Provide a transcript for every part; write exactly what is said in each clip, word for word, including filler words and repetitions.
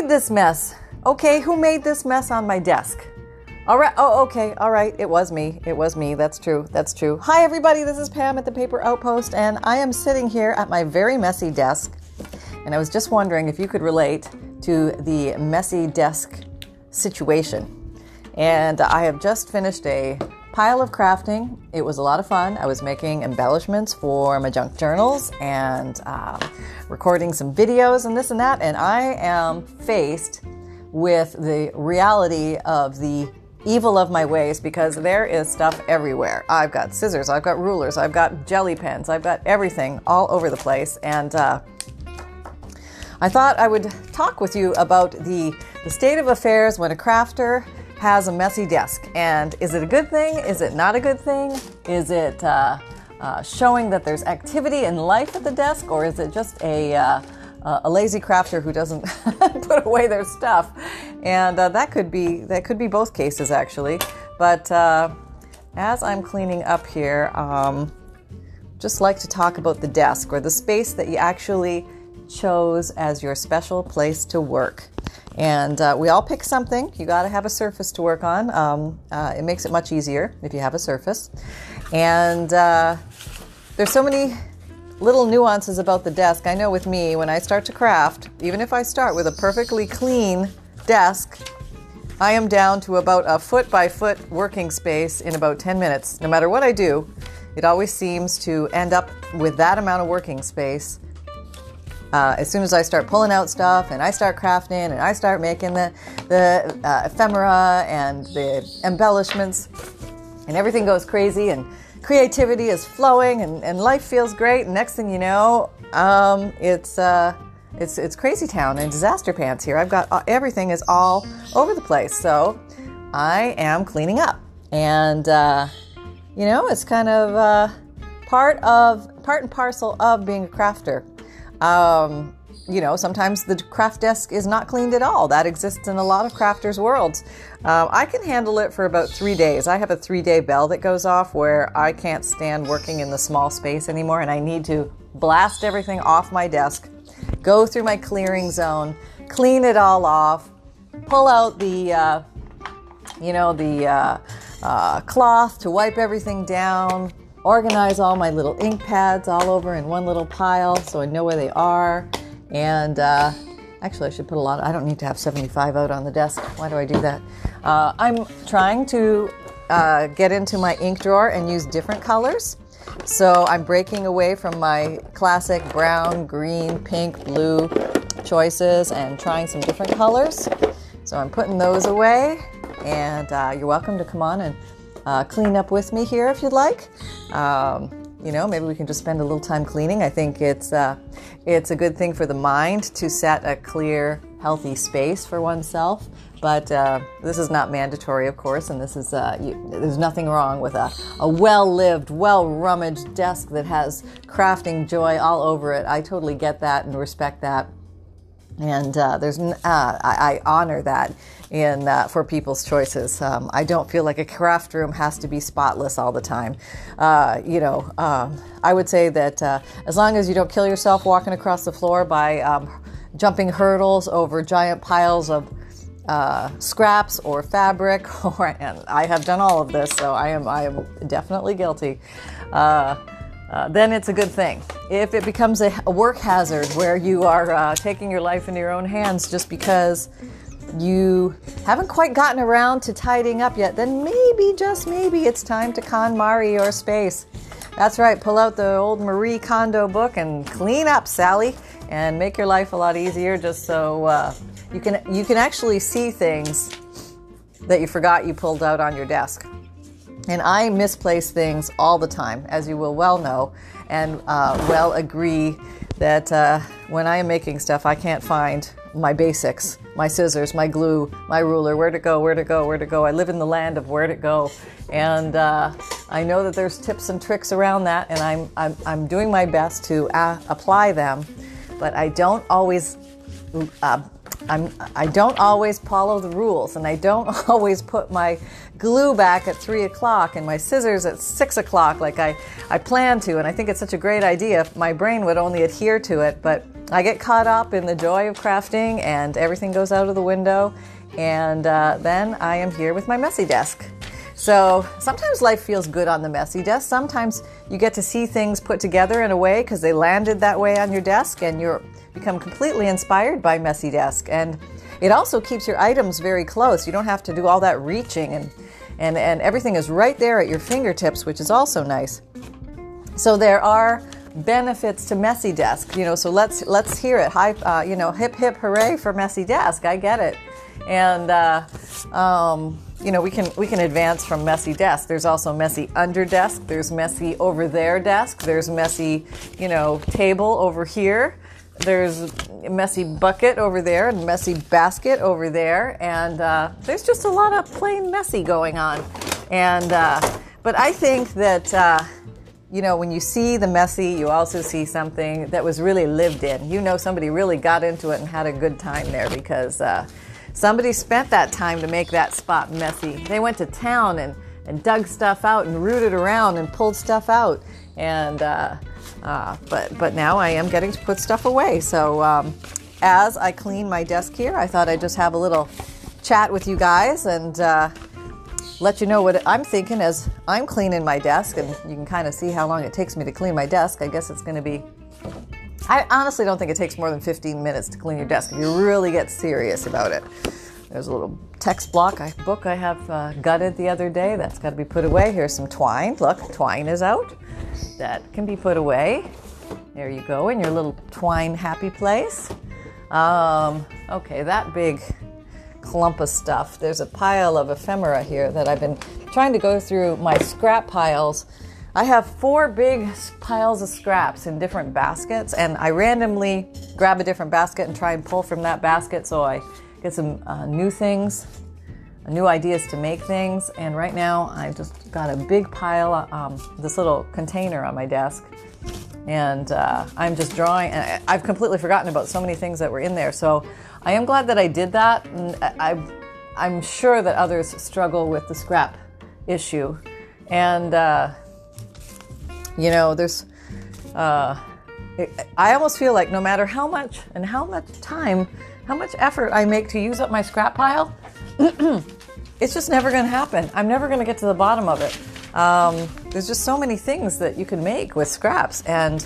this mess? Okay, who made this mess on my desk? All right. Oh, okay. All right. It was me. It was me. That's true. That's true. Hi, everybody. This is Pam at the Paper Outpost, and I am sitting here at my very messy desk. And I was just wondering if you could relate to the messy desk situation. And I have just finished a pile of crafting. It was a lot of fun. I was making embellishments for my junk journals and uh, recording some videos and this and that. And I am faced with the reality of the evil of my ways, because there is stuff everywhere. I've got scissors, I've got rulers, I've got jelly pens, I've got everything all over the place. And uh, I thought I would talk with you about the, the state of affairs when a crafter has a messy desk. And is it a good thing? Is it not a good thing? Is it uh, uh, showing that there's activity and life at the desk, or is it just a uh, Uh, a lazy crafter who doesn't put away their stuff? And uh, that could be that could be both cases, actually. But uh, as I'm cleaning up here, um, just like to talk about the desk, or the space that you actually chose as your special place to work. And uh, we all pick something. You got to have a surface to work on. Um, uh, it makes it much easier if you have a surface. And uh, there's so many little nuances about the desk. I know with me, when I start to craft, even if I start with a perfectly clean desk, I am down to about a foot by foot working space in about ten minutes. No matter what I do, it always seems to end up with that amount of working space. Uh, as soon as I start pulling out stuff and I start crafting and I start making the, the uh, ephemera and the embellishments, and everything goes crazy and creativity is flowing and, and life feels great. And next thing you know, um, it's uh, it's it's crazy town and disaster pants here. I've got uh, everything is all over the place. So I am cleaning up, and uh, you know, it's kind of uh, part of part and parcel of being a crafter. Um, you know, sometimes the craft desk is not cleaned at all. That exists in a lot of crafters' worlds. Uh, I can handle it for about three days. I have a three-day bell that goes off where I can't stand working in the small space anymore, and I need to blast everything off my desk, go through my clearing zone, clean it all off, pull out the, uh, you know, the uh, uh, cloth to wipe everything down, organize all my little ink pads all over in one little pile so I know where they are. And uh, actually, I should put a lot. Of, I don't need to have seventy-five out on the desk. Why do I do that? Uh, I'm trying to uh, get into my ink drawer and use different colors. So I'm breaking away from my classic brown, green, pink, blue choices and trying some different colors. So I'm putting those away. And uh, you're welcome to come on and uh, clean up with me here if you'd like. Um, You know, maybe we can just spend a little time cleaning. I think it's uh, it's a good thing for the mind to set a clear, healthy space for oneself. But uh, this is not mandatory, of course, and this is uh, you, there's nothing wrong with a, a well-lived, well-rummaged desk that has crafting joy all over it. I totally get that and respect that. And uh, there's, uh, I, I honor that in uh, for people's choices. Um, I don't feel like a craft room has to be spotless all the time. Uh, you know, um, I would say that uh, as long as you don't kill yourself walking across the floor by um, jumping hurdles over giant piles of uh, scraps or fabric, or and I have done all of this, so I am I am definitely guilty. Uh, Uh, then it's a good thing. If it becomes a, a work hazard where you are uh, taking your life into your own hands just because you haven't quite gotten around to tidying up yet, then maybe, just maybe, it's time to KonMari your space. That's right, pull out the old Marie Kondo book and clean up, Sally, and make your life a lot easier, just so uh, you can you can actually see things that you forgot you pulled out on your desk. And I misplace things all the time, as you will well know, and uh, well agree that uh, when I am making stuff, I can't find my basics, my scissors, my glue, my ruler, where to go, where to go, where to go. I live in the land of where to go. And uh, I know that there's tips and tricks around that, and I'm, I'm, I'm doing my best to uh, apply them, but I don't always... Uh, I'm, I don't always follow the rules, and I don't always put my glue back at three o'clock and my scissors at six o'clock like I, I plan to, and I think it's such a great idea if my brain would only adhere to it, but I get caught up in the joy of crafting and everything goes out of the window. And uh, then I am here with my messy desk. So sometimes life feels good on the messy desk. Sometimes you get to see things put together in a way because they landed that way on your desk and you become completely inspired by messy desk. And it also keeps your items very close. You don't have to do all that reaching and, and, and everything is right there at your fingertips, which is also nice. So there are benefits to messy desk, you know, so let's let's hear it. Hi, uh, you know, hip hip hooray for messy desk. I get it. And uh, um, you know, we can we can advance from messy desk. There's also messy under desk. There's messy over there desk. There's messy, you know, table over here. There's a messy bucket over there and messy basket over there. And uh, there's just a lot of plain messy going on. And uh, but I think that uh, you know, when you see the messy, you also see something that was really lived in. You know, somebody really got into it and had a good time there because uh, somebody spent that time to make that spot messy. They went to town and, and dug stuff out and rooted around and pulled stuff out. And uh, uh, but but now I am getting to put stuff away. So um, as I clean my desk here, I thought I'd just have a little chat with you guys and uh, let you know what I'm thinking as I'm cleaning my desk, and you can kind of see how long it takes me to clean my desk. I guess it's going to be, I honestly don't think it takes more than fifteen minutes to clean your desk if you really get serious about it. There's a little text block I, book I have uh, gutted the other day. That's got to be put away. Here's some twine. Look, twine is out. That can be put away. There you go, in your little twine happy place. Um, okay, that big clump of stuff. There's a pile of ephemera here that I've been trying to go through my scrap piles. I have four big piles of scraps in different baskets, and I randomly grab a different basket and try and pull from that basket so I get some uh, new things, new ideas to make things. And right now I just got a big pile, um, this little container on my desk, and uh, I'm just drawing, and I've completely forgotten about so many things that were in there. So I am glad that I did that, and I, I'm sure that others struggle with the scrap issue. And, uh, you know, there's, uh, it, I almost feel like no matter how much and how much time, how much effort I make to use up my scrap pile, it's just never going to happen. I'm never going to get to the bottom of it. Um, there's just so many things that you can make with scraps, and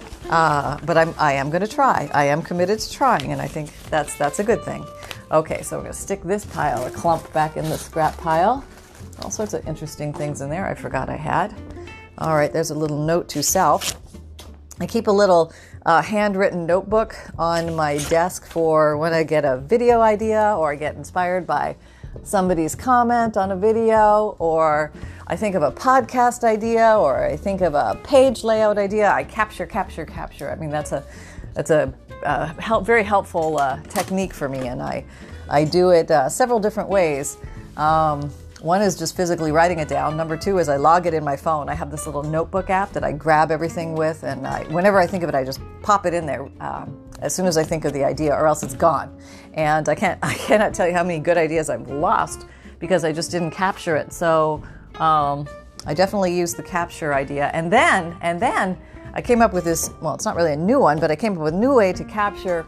Uh, but I'm, I am going to try. I am committed to trying, and I think that's that's a good thing. Okay, so I'm going to stick this pile, a clump, back in the scrap pile. All sorts of interesting things in there I forgot I had. All right, there's a little note to self. I keep a little uh, handwritten notebook on my desk for when I get a video idea or I get inspired by somebody's comment on a video, or I think of a podcast idea, or I think of a page layout idea. I capture, capture, capture. I mean, that's a that's a uh, help, very helpful uh, technique for me, and I I do it uh, several different ways. Um, one is just physically writing it down. Number two is I log it in my phone. I have this little notebook app that I grab everything with, and I, whenever I think of it, I just pop it in there um, as soon as I think of the idea, or else it's gone. And I can't I cannot tell you how many good ideas I've lost because I just didn't capture it. So um, I definitely used the capture idea, and then and then I came up with this. Well, it's not really a new one, but I came up with a new way to capture,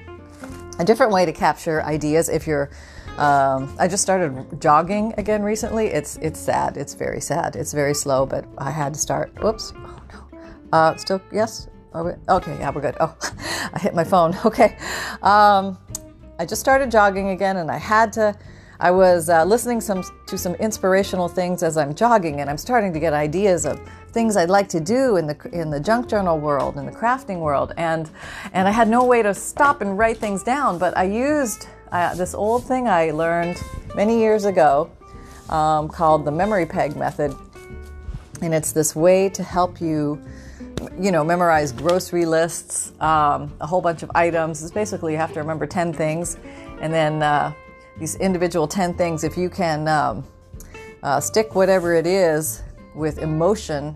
a different way to capture ideas. If you're Um, I just started jogging again recently. It's it's sad. It's very sad. It's very slow, but I had to start. Whoops. Oh no. Uh, still yes. Are we, okay. Yeah, we're good. Oh, I hit my phone. Okay. Um, I just started jogging again, and I had to. I was uh, listening some to some inspirational things as I'm jogging, and I'm starting to get ideas of things I'd like to do in the in the junk journal world, in the crafting world, and and I had no way to stop and write things down, but I used Uh, this old thing I learned many years ago um, called the memory peg method. And it's this way to help you, you know, memorize grocery lists, um, a whole bunch of items. It's basically you have to remember ten things. And then uh, these individual ten things, if you can um, uh, stick whatever it is with emotion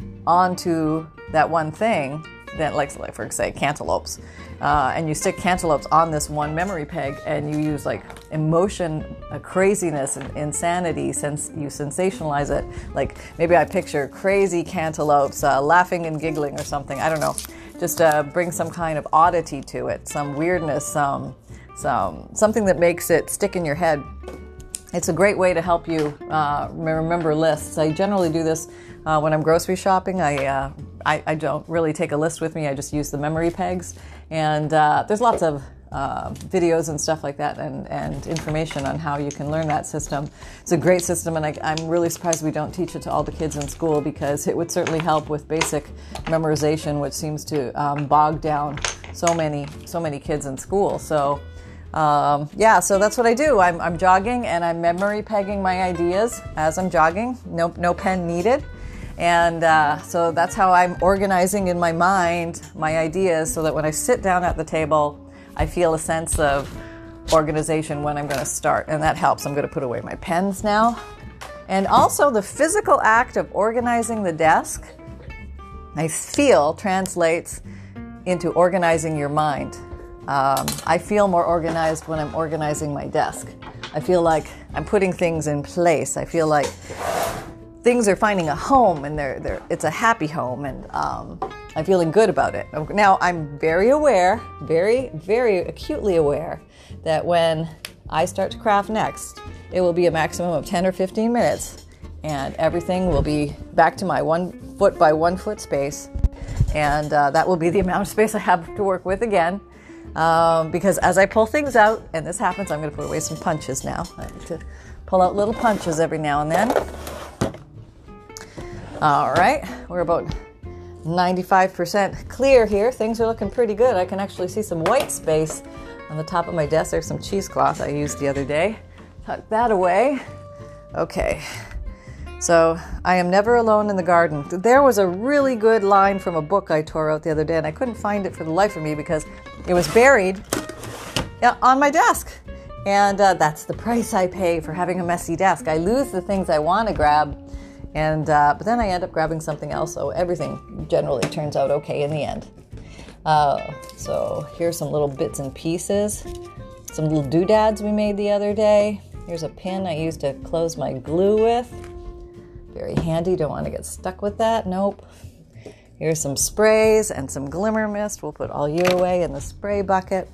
onto that one thing, then like, like for say cantaloupes, uh, and you stick cantaloupes on this one memory peg, and you use like emotion, uh, craziness, and insanity, since you sensationalize it. Like maybe I picture crazy cantaloupes uh, laughing and giggling or something. I don't know. just uh, bring some kind of oddity to it, some weirdness, some, some something that makes it stick in your head. It's a great way to help you uh, remember lists. I generally do this uh, when I'm grocery shopping. I, uh, I I don't really take a list with me. I just use the memory pegs. And uh, there's lots of uh, videos and stuff like that, and, and information on how you can learn that system. It's a great system, and I, I'm really surprised we don't teach it to all the kids in school, because it would certainly help with basic memorization, which seems to um, bog down so many so many kids in school. So. Um, yeah, so that's what I do. I'm, I'm jogging and I'm memory pegging my ideas as I'm jogging. No, no pen needed. And uh, so that's how I'm organizing in my mind my ideas, so that when I sit down at the table, I feel a sense of organization when I'm going to start. And that helps. I'm going to put away my pens now. And also the physical act of organizing the desk, I feel, translates into organizing your mind. Um, I feel more organized when I'm organizing my desk. I feel like I'm putting things in place. I feel like things are finding a home, and they're, they're, it's a happy home, and um, I'm feeling good about it. Now, I'm very aware, very, very acutely aware that when I start to craft next, it will be a maximum of ten or fifteen minutes, and everything will be back to my one foot by one foot space, and uh, that will be the amount of space I have to work with again. Um, because as I pull things out, and this happens, I'm going to put away some punches now. I need to pull out little punches every now and then. All right, we're about ninety-five percent clear here. Things are looking pretty good. I can actually see some white space on the top of my desk. There's some cheesecloth I used the other day. Tuck that away. Okay. So, I am never alone in the garden. There was a really good line from a book I tore out the other day, and I couldn't find it for the life of me because it was buried on my desk. And uh, that's the price I pay for having a messy desk. I lose the things I want to grab, and uh, but then I end up grabbing something else, so everything generally turns out okay in the end. Uh, so, here's some little bits and pieces. Some little doodads we made the other day. Here's a pin I used to close my glue with. Very handy, don't want to get stuck with that, nope. Here's some sprays and some glimmer mist. We'll put all you away in the spray bucket.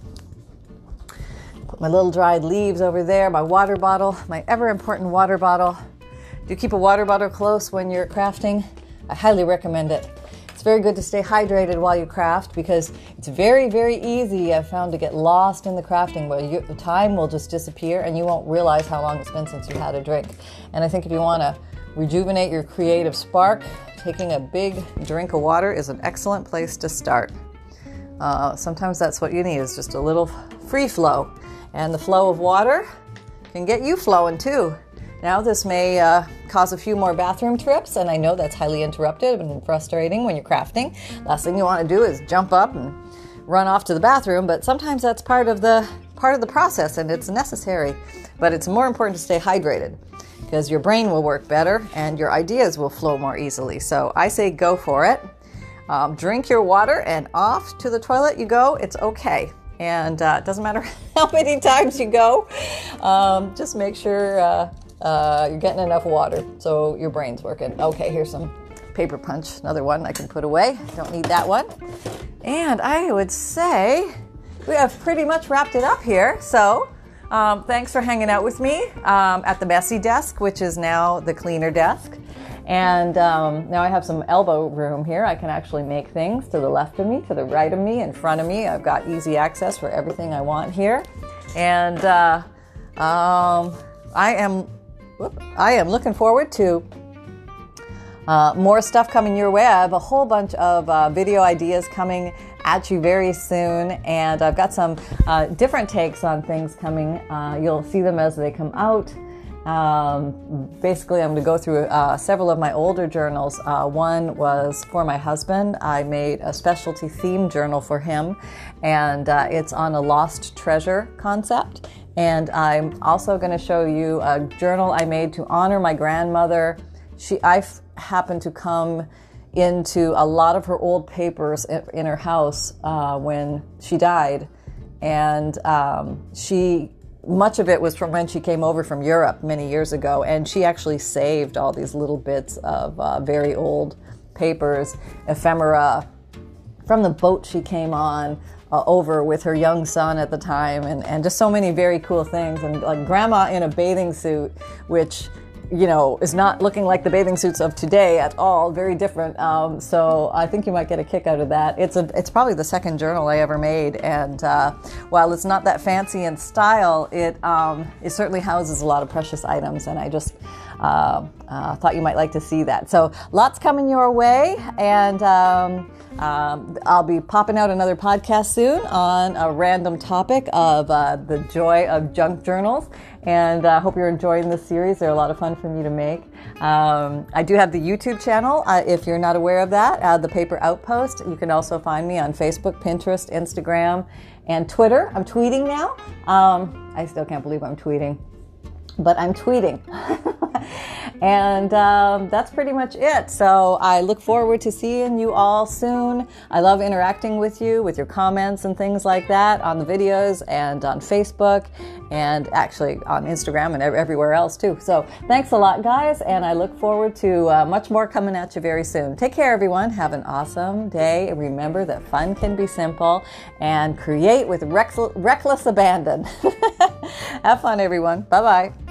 Put my little dried leaves over there, my water bottle, my ever important water bottle. Do you keep a water bottle close when you're crafting? I highly recommend it. It's very good to stay hydrated while you craft, because it's very, very easy, I've found, to get lost in the crafting where you, the time will just disappear and you won't realize how long it's been since you had a drink. And I think if you want to rejuvenate your creative spark, taking a big drink of water is an excellent place to start. Uh, sometimes that's what you need, is just a little free flow. And the flow of water can get you flowing too. Now this may uh, cause a few more bathroom trips, and I know that's highly interruptive and frustrating when you're crafting. Last thing you want to do is jump up and run off to the bathroom, but sometimes that's part of the part of the process, and it's necessary. But it's more important to stay hydrated, because your brain will work better and your ideas will flow more easily. So I say go for it. Um, drink your water and off to the toilet you go. It's okay. And uh, it doesn't matter how many times you go. Um, just make sure uh, uh, you're getting enough water so your brain's working. Okay, here's some paper punch. Another one I can put away. Don't need that one. And I would say we have pretty much wrapped it up here. So Um, thanks for hanging out with me um, at the messy desk, which is now the cleaner desk. And um, now I have some elbow room here. I can actually make things to the left of me, to the right of me, in front of me. I've got easy access for everything I want here. And uh, um, I am, whoop, I am looking forward to uh, more stuff coming your way. I have a whole bunch of uh, video ideas coming at you very soon, and I've got some uh, different takes on things coming. Uh, you'll see them as they come out. Um, basically, I'm going to go through uh, several of my older journals. Uh, one was for my husband. I made a specialty theme journal for him, and uh, it's on a lost treasure concept. And I'm also going to show you a journal I made to honor my grandmother. She, I happened to come into a lot of her old papers in her house uh, when she died, and um, she much of it was from when she came over from Europe many years ago, and she actually saved all these little bits of uh, very old papers, ephemera, from the boat she came on uh, over with her young son at the time, and, and just so many very cool things. And like grandma in a bathing suit, which, you know, is not looking like the bathing suits of today at all. Very different. Um, so I think you might get a kick out of that. It's a, it's probably the second journal I ever made, and uh, while it's not that fancy in style, it um, it certainly houses a lot of precious items, and I just uh, uh, thought you might like to see that. So lots coming your way, and um, um, I'll be popping out another podcast soon on a random topic of uh, the joy of junk journals. And I uh, hope you're enjoying this series. They're a lot of fun for me to make. Um, I do have the YouTube channel, uh, if you're not aware of that, uh, The Paper Outpost. You can also find me on Facebook, Pinterest, Instagram, and Twitter. I'm tweeting now. Um, I still can't believe I'm tweeting, but I'm tweeting. And um, that's pretty much it. So I look forward to seeing you all soon. I love interacting with you, with your comments and things like that on the videos and on Facebook, and actually on Instagram and everywhere else too. So thanks a lot, guys, and I look forward to uh, much more coming at you very soon. Take care, everyone. Have an awesome day, and remember that fun can be simple, and create with reckless abandon. Have fun, everyone. Bye-bye.